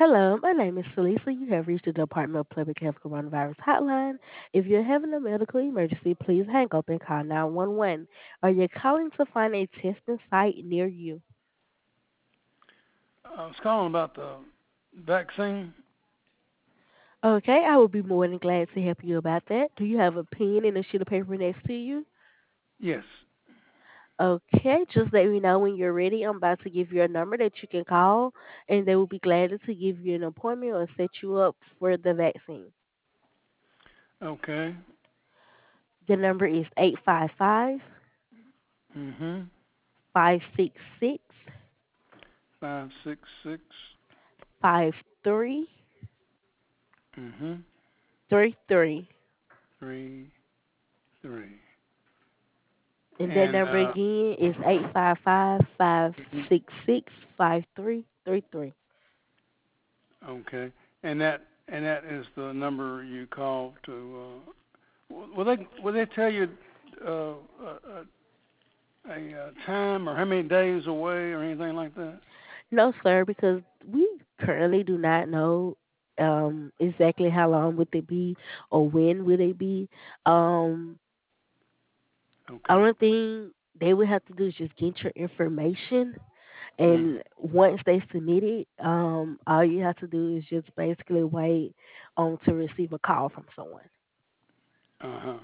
Hello, my name is Felisa. You have reached the Department of Public Health Coronavirus Hotline. If you're having a medical emergency, please hang up and call 911. Are you calling to find a testing site near you? I was calling about the vaccine. Okay, I will be more than glad to help you about that. Do you have a pen and a sheet of paper next to you? Yes. Okay, just let me know when you're ready. I'm about to give you a number that you can call, and they will be glad to give you an appointment or set you up for the vaccine. Okay. The number is 855 Mhm. 566 566. Mhm. 5333. 33. And that And number again is 855 five mhm. six six 5333. Okay. And that is the number you call to. Will they tell you uh, a, a time or how many days away or anything like that? No, sir, because we currently do not know exactly how long would it be or when would it be. Um, Okay. Only thing they would have to do is just get your information, Mhm. and once they submit it, all you have to do is just basically wait on to receive a call from someone. Uh huh.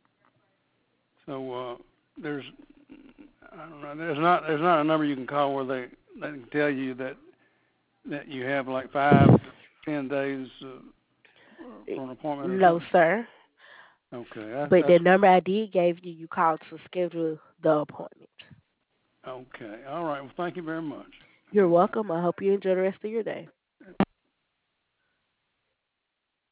So there's I don't know. There's not a number you can call where they can tell you that you have like 5 to 10 days for an appointment or No, something. sir. Okay, that's But that's the number I did give you, you called to schedule the appointment. okay. All right. Well, thank you very much. You're welcome. I hope you enjoy the rest of your day.